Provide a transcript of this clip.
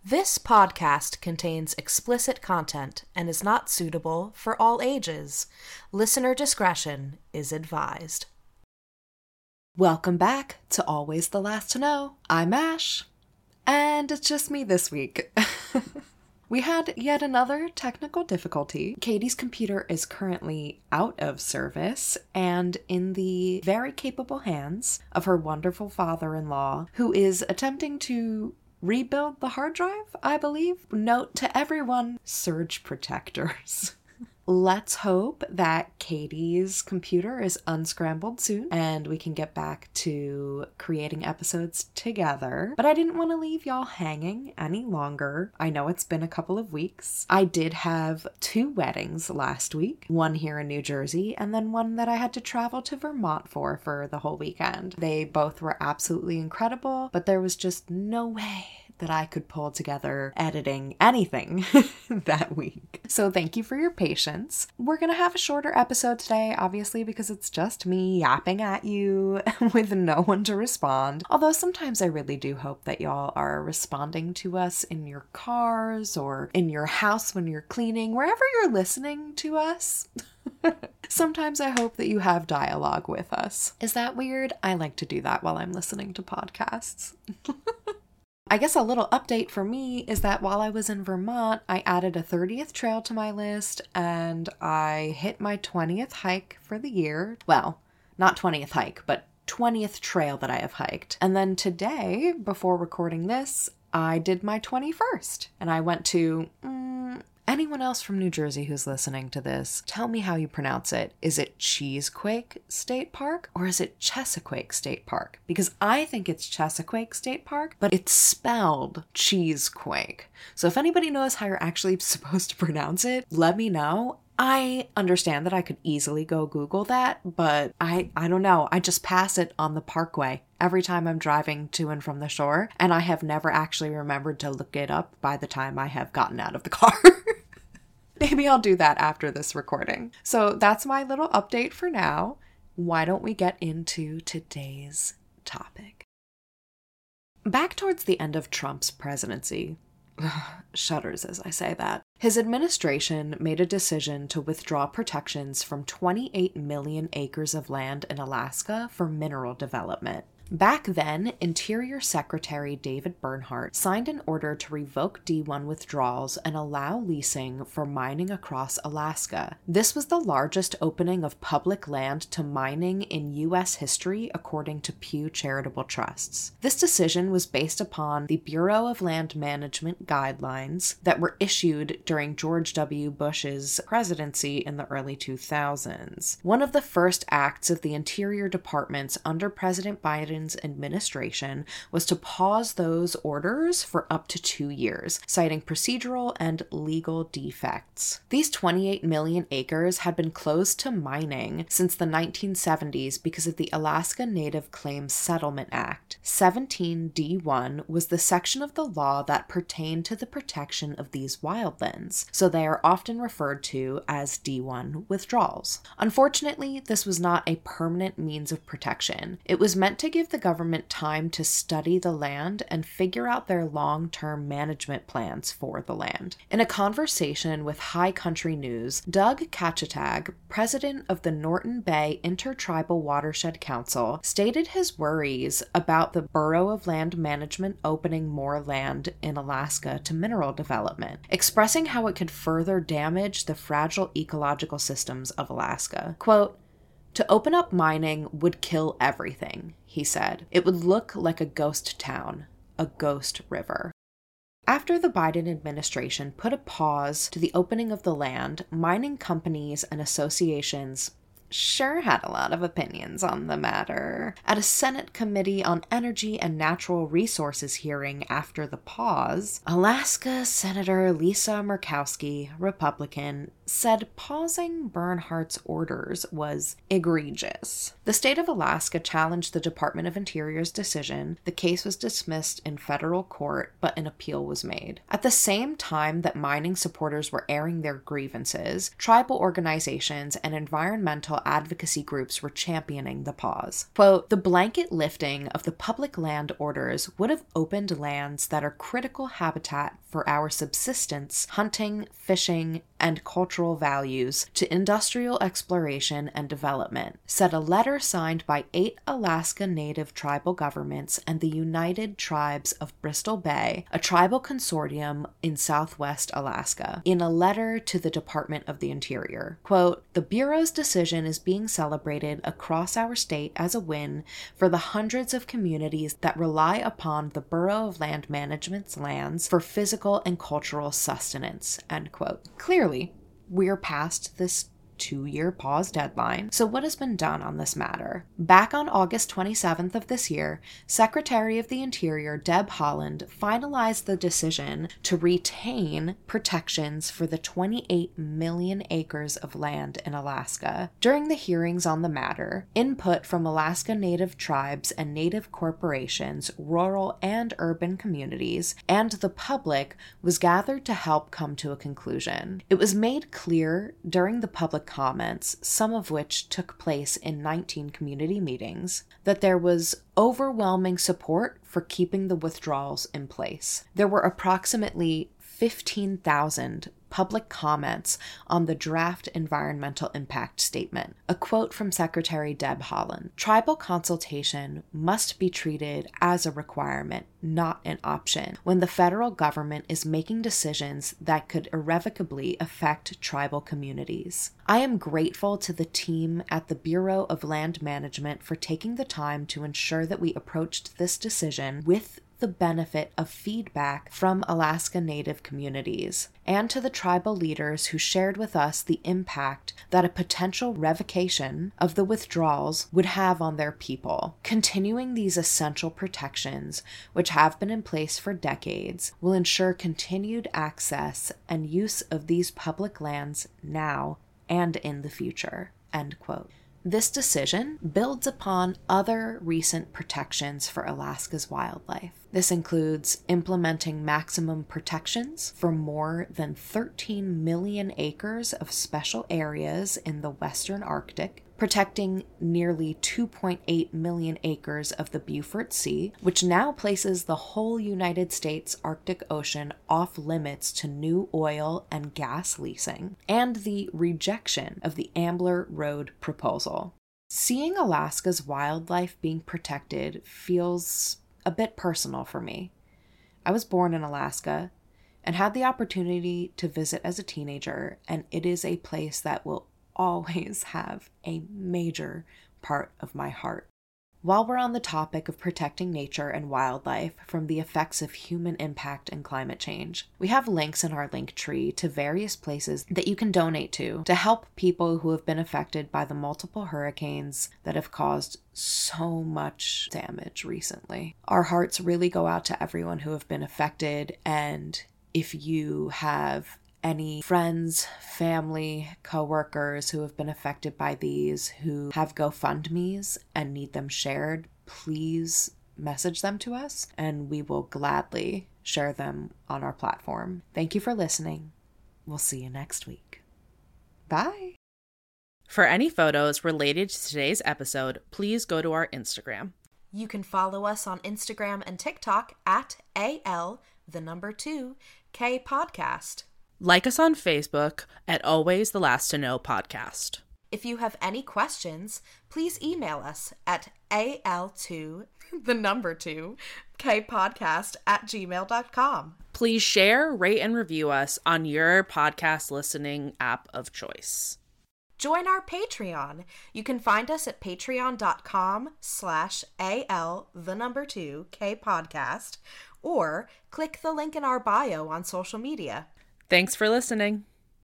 This podcast contains explicit content and is not suitable for all ages. Listener discretion is advised. Welcome back to Always the Last to Know. I'm Ash, and it's just me this week. We had yet another technical difficulty. Katie's computer is currently out of service and in the very capable hands of her wonderful father-in-law, who is attempting to rebuild the hard drive, I believe. Note to everyone, surge protectors. Let's hope that Katie's computer is unscrambled soon and we can get back to creating episodes together. But I didn't want to leave y'all hanging any longer. I know it's been a couple of weeks. I did have 2 weddings last week, one here in New Jersey and then one that I had to travel to Vermont for the whole weekend. They both were absolutely incredible, but there was just no way that I could pull together editing anything that week. So thank you for your patience. We're gonna have a shorter episode today, obviously, because it's just me yapping at you with no one to respond. Although sometimes I really do hope that y'all are responding to us in your cars or in your house when you're cleaning, wherever you're listening to us. Sometimes I hope that you have dialogue with us. Is that weird? I like to do that while I'm listening to podcasts. I guess a little update for me is that while I was in Vermont, I added a 30th trail to my list and I hit my 20th hike for the year. Well, not 20th hike, but 20th trail that I have hiked. And then today, before recording this, I did my 21st. And I went to... anyone else from New Jersey who's listening to this, tell me how you pronounce it. Is it Cheesequake State Park or is it Chesapeake State Park? Because I think it's Chesapeake State Park, but it's spelled Cheesequake. So if anybody knows how you're actually supposed to pronounce it, let me know. I understand that I could easily go Google that, but I don't know. I just pass it on the parkway every time I'm driving to and from the shore, and I have never actually remembered to look it up by the time I have gotten out of the car. Maybe I'll do that after this recording. So that's my little update for now. Why don't we get into today's topic? Back towards the end of Trump's presidency, shudders as I say that, his administration made a decision to withdraw protections from 28 million acres of land in Alaska for mineral development. Back then, Interior Secretary David Bernhardt signed an order to revoke D1 withdrawals and allow leasing for mining across Alaska. This was the largest opening of public land to mining in U.S. history, according to Pew Charitable Trusts. This decision was based upon the Bureau of Land Management guidelines that were issued during George W. Bush's presidency in the early 2000s. One of the first acts of the Interior Department's under President Biden's administration was to pause those orders for up to 2 years, citing procedural and legal defects. These 28 million acres had been closed to mining since the 1970s because of the Alaska Native Claims Settlement Act. 17D1 was the section of the law that pertained to the protection of these wildlands, so they are often referred to as D1 withdrawals. Unfortunately, this was not a permanent means of protection. It was meant to give the government time to study the land and figure out their long-term management plans for the land. In a conversation with High Country News, Doug Kachitag, president of the Norton Bay Intertribal Watershed Council, stated his worries about the Bureau of Land Management opening more land in Alaska to mineral development, expressing how it could further damage the fragile ecological systems of Alaska. Quote, "To open up mining would kill everything," he said. "It would look like a ghost town, a ghost river." After the Biden administration put a pause to the opening of the land, mining companies and associations sure had a lot of opinions on the matter. At a Senate Committee on Energy and Natural Resources hearing after the pause, Alaska Senator Lisa Murkowski, Republican, said pausing Bernhardt's orders was egregious. The state of Alaska challenged the Department of Interior's decision. The case was dismissed in federal court, but an appeal was made. At the same time that mining supporters were airing their grievances, tribal organizations and environmental advocacy groups were championing the pause. Quote, "The blanket lifting of the public land orders would have opened lands that are critical habitat for our subsistence, hunting, fishing, and cultural values to industrial exploration and development," said a letter signed by 8 Alaska Native tribal governments and the United Tribes of Bristol Bay, a tribal consortium in southwest Alaska, in a letter to the Department of the Interior. Quote, "The Bureau's decision is being celebrated across our state as a win for the hundreds of communities that rely upon the Bureau of Land Management's lands for physical and cultural sustenance," end quote. Clearly, we're past this 2-year pause deadline. So what has been done on this matter? Back on August 27th of this year, Secretary of the Interior Deb Haaland finalized the decision to retain protections for the 28 million acres of land in Alaska. During the hearings on the matter, input from Alaska Native tribes and Native corporations, rural and urban communities, and the public was gathered to help come to a conclusion. It was made clear during the public comments, some of which took place in 19 community meetings, that there was overwhelming support for keeping the withdrawals in place. There were approximately 15,000 public comments on the draft environmental impact statement. A quote from Secretary Deb Haaland: "Tribal consultation must be treated as a requirement, not an option, when the federal government is making decisions that could irrevocably affect tribal communities. I am grateful to the team at the Bureau of Land Management for taking the time to ensure that we approached this decision with the benefit of feedback from Alaska Native communities, and to the tribal leaders who shared with us the impact that a potential revocation of the withdrawals would have on their people. Continuing these essential protections, which have been in place for decades, will ensure continued access and use of these public lands now and in the future," end quote. This decision builds upon other recent protections for Alaska's wildlife. This includes implementing maximum protections for more than 13 million acres of special areas in the Western Arctic, protecting nearly 2.8 million acres of the Beaufort Sea, which now places the whole United States Arctic Ocean off limits to new oil and gas leasing, and the rejection of the Ambler Road proposal. Seeing Alaska's wildlife being protected feels a bit personal for me. I was born in Alaska and had the opportunity to visit as a teenager, and it is a place that will always have a major part of my heart. While we're on the topic of protecting nature and wildlife from the effects of human impact and climate change, we have links in our link tree to various places that you can donate to help people who have been affected by the multiple hurricanes that have caused so much damage recently. Our hearts really go out to everyone who have been affected, and if you have any friends, family, coworkers who have been affected by these, who have GoFundMes and need them shared, please message them to us and we will gladly share them on our platform. Thank you for listening. We'll see you next week. Bye. For any photos related to today's episode, please go to our Instagram. You can follow us on Instagram and TikTok at AL2K podcast. Like us on Facebook at Always the Last to Know Podcast. If you have any questions, please email us at AL2Kpodcast@gmail.com. Please share, rate, and review us on your podcast listening app of choice. Join our Patreon. You can find us at patreon.com/AL2Kpodcast or click the link in our bio on social media. Thanks for listening.